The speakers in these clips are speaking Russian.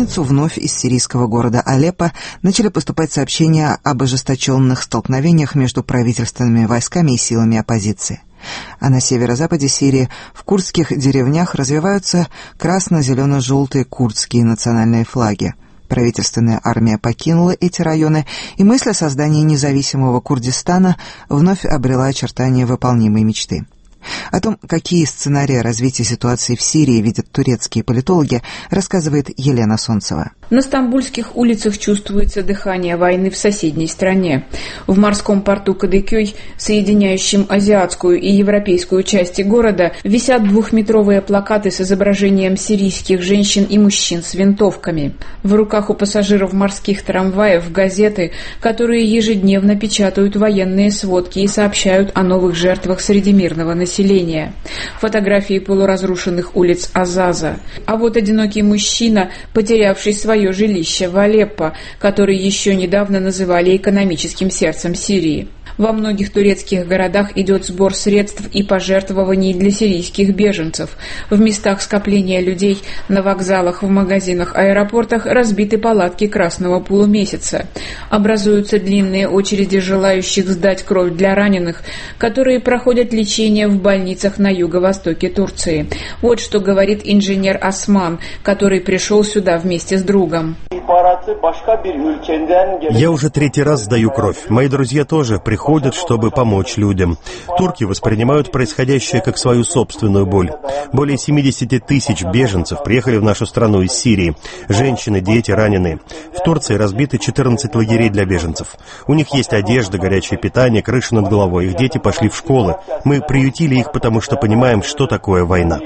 пятницу вновь из сирийского города Алеппо начали поступать сообщения об ожесточенных столкновениях между правительственными войсками и силами оппозиции. А на северо-западе Сирии в курдских деревнях развиваются красно-зелено-желтые курдские национальные флаги. Правительственная армия покинула эти районы, и мысль о создании независимого Курдистана вновь обрела очертания выполнимой мечты. О том, какие сценарии развития ситуации в Сирии видят турецкие политологи, рассказывает Елена Солнцева. На стамбульских улицах чувствуется дыхание войны в соседней стране. В морском порту Кадыкёй, соединяющем азиатскую и европейскую части города, висят 2-метровые плакаты с изображением сирийских женщин и мужчин с винтовками. В руках у пассажиров морских трамваев газеты, которые ежедневно печатают военные сводки и сообщают о новых жертвах среди мирного населения. Фотографии полуразрушенных улиц Азаза. А вот одинокий мужчина, потерявший свое жилище в Алеппо, который еще недавно называли экономическим сердцем Сирии. Во многих турецких городах идет сбор средств и пожертвований для сирийских беженцев. В местах скопления людей, на вокзалах, в магазинах, аэропортах разбиты палатки Красного полумесяца. Образуются длинные очереди желающих сдать кровь для раненых, которые проходят лечение в больницах на юго-востоке Турции. Вот что говорит инженер Осман, который пришел сюда вместе с другом. Я уже 3-й раз сдаю кровь. Мои друзья тоже приходят, чтобы помочь людям. Турки воспринимают происходящее как свою собственную боль. Более 70 тысяч беженцев приехали в нашу страну из Сирии. Женщины, дети, раненые. В Турции разбиты 14 лагерей для беженцев. У них есть одежда, горячее питание, крыша над головой. Их дети пошли в школы. Мы приютили их, потому что понимаем, что такое война.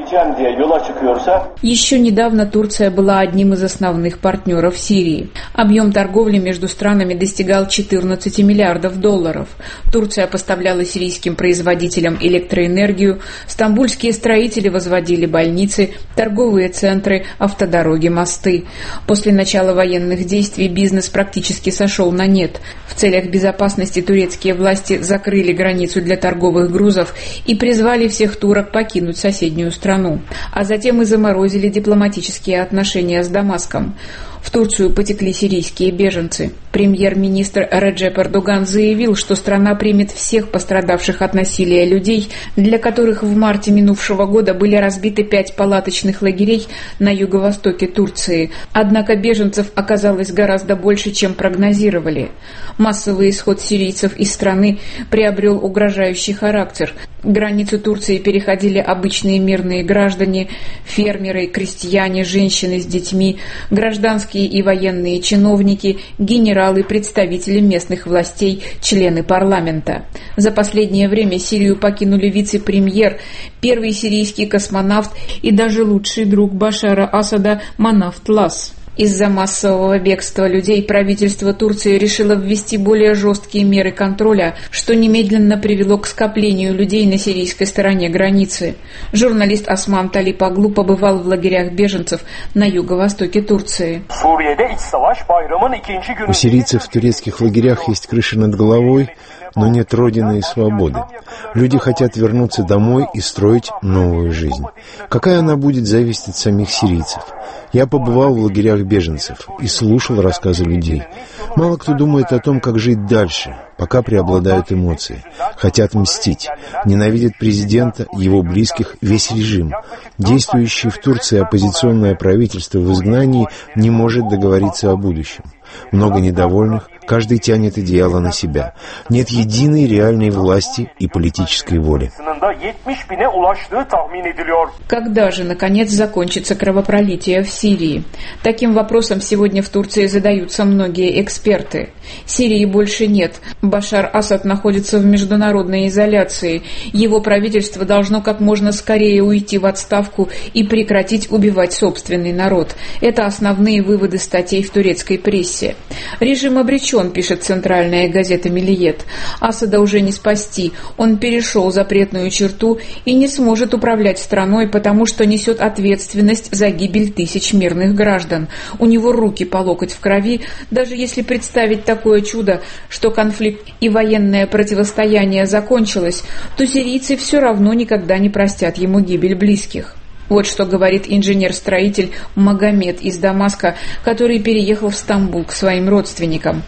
Еще недавно Турция была одним из основных партнеров Сирии. Объем торговли между странами достигал 14 миллиардов долларов. Турция поставляла сирийским производителям электроэнергию, стамбульские строители возводили больницы, торговые центры, автодороги, мосты. После начала военных действий бизнес практически сошел на нет. В целях безопасности турецкие власти закрыли границу для торговых грузов и призвали всех турок покинуть соседнюю страну. А затем и заморозили дипломатические отношения с Дамаском. В Турцию потекли сирийские беженцы. Премьер-министр Реджеп Эрдоган заявил, что страна примет всех пострадавших от насилия людей, для которых в марте минувшего года были разбиты 5 палаточных лагерей на юго-востоке Турции. Однако беженцев оказалось гораздо больше, чем прогнозировали. Массовый исход сирийцев из страны приобрел угрожающий характер. Границу Турции переходили обычные мирные граждане, фермеры, крестьяне, женщины с детьми, гражданские и военные чиновники, генералы, представители местных властей, члены парламента. За последнее время Сирию покинули вице-премьер, первый сирийский космонавт и даже лучший друг Башара Асада Манафт Лас. Из-за массового бегства людей правительство Турции решило ввести более жесткие меры контроля, что немедленно привело к скоплению людей на сирийской стороне границы. Журналист Осман Талипоглу побывал в лагерях беженцев на юго-востоке Турции. У сирийцев в турецких лагерях есть крыша над головой, но нет родины и свободы. Люди хотят вернуться домой и строить новую жизнь. Какая она будет, зависит от самих сирийцев. Я побывал в лагерях беженцев и слушал рассказы людей. Мало кто думает о том, как жить дальше, пока преобладают эмоции. Хотят мстить. Ненавидят президента, его близких, весь режим. Действующее в Турции оппозиционное правительство в изгнании не может договориться о будущем. Много недовольных, каждый тянет одеяло на себя. Нет единой реальной власти и политической воли. Когда же, наконец, закончится кровопролитие в Сирии? Таким вопросом сегодня в Турции задаются многие эксперты. Сирии больше нет. Башар Асад находится в международной изоляции. Его правительство должно как можно скорее уйти в отставку и прекратить убивать собственный народ. Это основные выводы статей в турецкой прессе. Режим обречен, пишет центральная газета «Миллиет». Асада уже не спасти. Он перешел запретную черту и не сможет управлять страной, потому что несет ответственность за гибель тысяч мирных граждан. У него руки по локоть в крови. Даже если представить такое чудо, что конфликт и военное противостояние закончилось, то сирийцы все равно никогда не простят ему гибель близких. Вот что говорит инженер-строитель Магомед из Дамаска, который переехал в Стамбул к своим родственникам.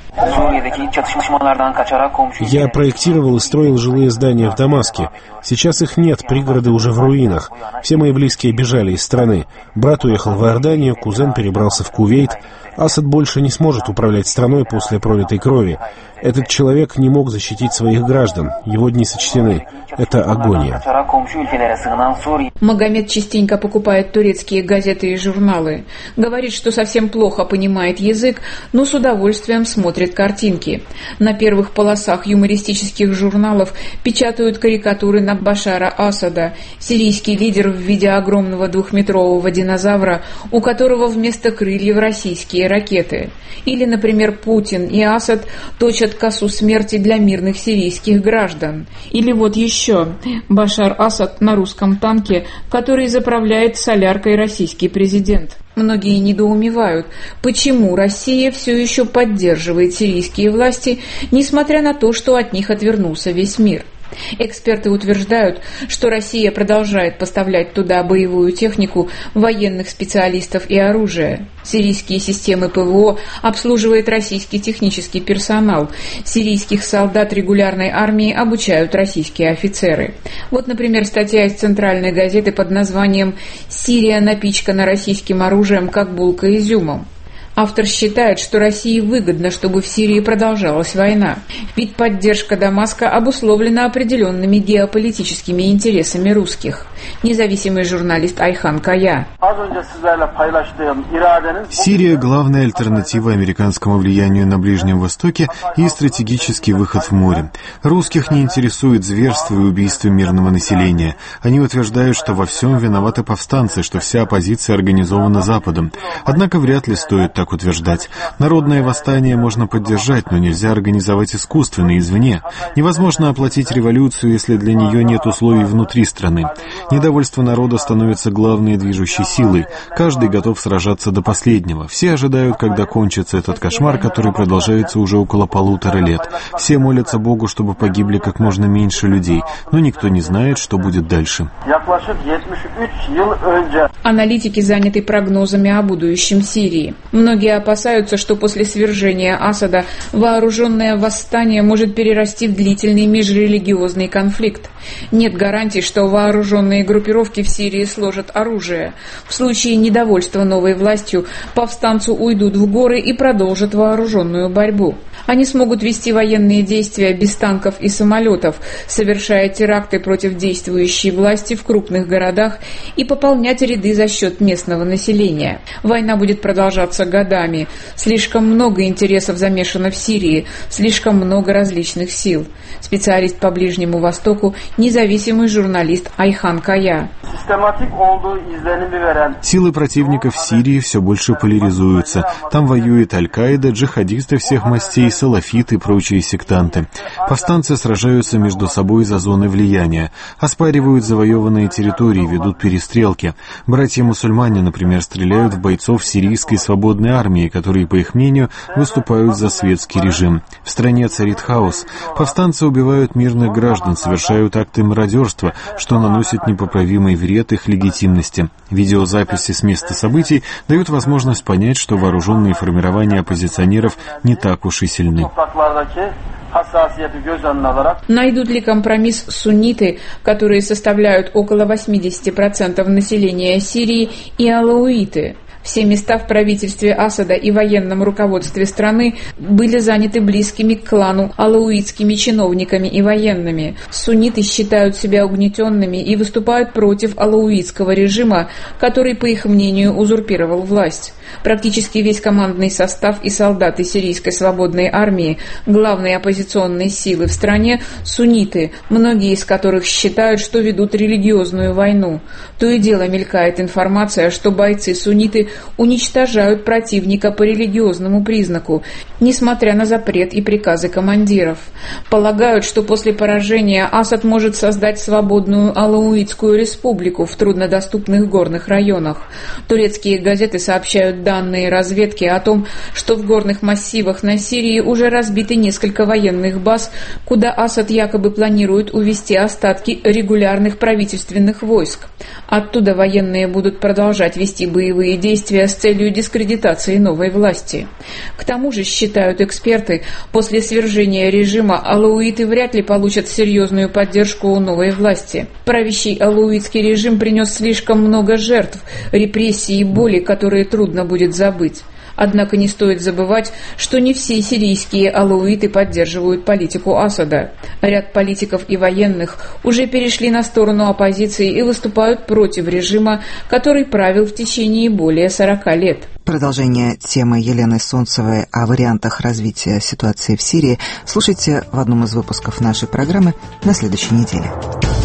Я проектировал и строил жилые здания в Дамаске. Сейчас их нет, пригороды уже в руинах. Все мои близкие бежали из страны. Брат уехал в Иорданию, кузен перебрался в Кувейт. Асад больше не сможет управлять страной после пролитой крови. Этот человек не мог защитить своих граждан. Его дни сочтены. Это агония. Магомед частенько покупает турецкие газеты и журналы. Говорит, что совсем плохо понимает язык, но с удовольствием смотрит картинки. На первых полосах юмористических журналов печатают карикатуры на Башара Асада, сирийский лидер в виде огромного 2-метрового динозавра, у которого вместо крыльев российские ракеты. Или, например, Путин и Асад точат косу смерти для мирных сирийских граждан. Или вот еще Башар Асад на русском танке, который заправляет соляркой российский президент. Многие недоумевают, почему Россия все еще поддерживает сирийские власти, несмотря на то, что от них отвернулся весь мир. Эксперты утверждают, что Россия продолжает поставлять туда боевую технику, военных специалистов и оружие. Сирийские системы ПВО обслуживает российский технический персонал. Сирийских солдат регулярной армии обучают российские офицеры. Вот, например, статья из центральной газеты под названием «Сирия напичкана российским оружием, как булка изюмом». Автор считает, что России выгодно, чтобы в Сирии продолжалась война, ведь поддержка Дамаска обусловлена определенными геополитическими интересами русских. Независимый журналист Айхан Кая. Сирия – главная альтернатива американскому влиянию на Ближнем Востоке и стратегический выход в море. Русских не интересует зверство и убийство мирного населения. Они утверждают, что во всем виноваты повстанцы, что вся оппозиция организована Западом. Однако вряд ли стоит так утверждать. Народное восстание можно поддержать, но нельзя организовать искусственно, извне. Невозможно оплатить революцию, если для нее нет условий внутри страны. Недовольство народа становится главной движущей силой. Каждый готов сражаться до последнего. Все ожидают, когда кончится этот кошмар, который продолжается уже около 1,5 лет. Все молятся Богу, чтобы погибли как можно меньше людей, но никто не знает, что будет дальше. Аналитики заняты прогнозами о будущем Сирии. Многие опасаются, что после свержения Асада вооруженное восстание может перерасти в длительный межрелигиозный конфликт. Нет гарантий, что вооруженные группировки в Сирии сложат оружие. В случае недовольства новой властью повстанцы уйдут в горы и продолжат вооруженную борьбу. Они смогут вести военные действия без танков и самолетов, совершая теракты против действующей власти в крупных городах и пополнять ряды за счет местного населения. Война будет продолжаться годами. Слишком много интересов замешано в Сирии, слишком много различных сил. Специалист по Ближнему Востоку, независимый журналист Айхан Кая. Силы противников в Сирии все больше поляризуются. Там воюет Аль-Каида, джихадисты всех мастей, салафиты и прочие сектанты. Повстанцы сражаются между собой за зоны влияния, оспаривают завоеванные территории, ведут перестрелки. Братья-мусульмане, например, стреляют в бойцов сирийской свободной армии, которые, по их мнению, выступают за светский режим. В стране царит хаос. Повстанцы убивают мирных граждан, совершают акты мародерства, что наносит непоправимый вред их легитимности. Видеозаписи с места событий дают возможность понять, что вооруженные формирования оппозиционеров не так уж и сильны. Найдут ли компромисс сунниты, которые составляют около 80% населения Сирии, и алауиты? Все места в правительстве Асада и военном руководстве страны были заняты близкими к клану алауитскими чиновниками и военными. Сунниты считают себя угнетенными и выступают против алауитского режима, который, по их мнению, узурпировал власть. Практически весь командный состав и солдаты сирийской свободной армии, главной оппозиционной силы в стране, сунниты, многие из которых считают, что ведут религиозную войну. То и дело мелькает информация, что бойцы-сунниты уничтожают противника по религиозному признаку, несмотря на запрет и приказы командиров. Полагают, что после поражения Асад может создать свободную Алауитскую республику в труднодоступных горных районах. Турецкие газеты сообщают данные разведки о том, что в горных массивах на Сирии уже разбиты несколько военных баз, куда Асад якобы планирует увести остатки регулярных правительственных войск. Оттуда военные будут продолжать вести боевые действия с целью дискредитации новой власти. К тому же, считают эксперты, после свержения режима алауиты вряд ли получат серьезную поддержку у новой власти. Правящий алауитский режим принес слишком много жертв, репрессий и боли, которые трудно будет забыть. Однако не стоит забывать, что не все сирийские алауиты поддерживают политику Асада. Ряд политиков и военных уже перешли на сторону оппозиции и выступают против режима, который правил в течение более 40 лет. Продолжение темы Елены Солнцевой о вариантах развития ситуации в Сирии слушайте в одном из выпусков нашей программы на следующей неделе.